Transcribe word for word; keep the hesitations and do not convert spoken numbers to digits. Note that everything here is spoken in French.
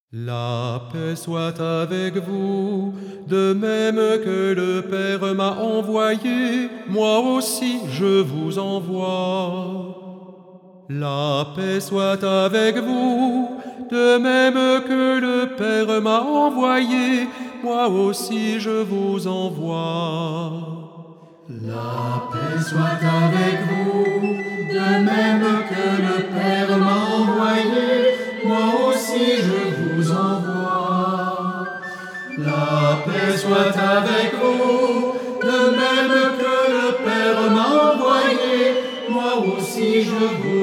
La paix soit avec vous, de même que le Père m'a envoyé, moi aussi je vous envoie. La paix soit avec vous, de même que le Père m'a envoyé, moi aussi je vous envoie. La paix soit avec vous, de même que le Père m'a envoyé, moi aussi je vous envoie. La paix soit avec vous, de même que le Père m'a envoyé, moi aussi je vous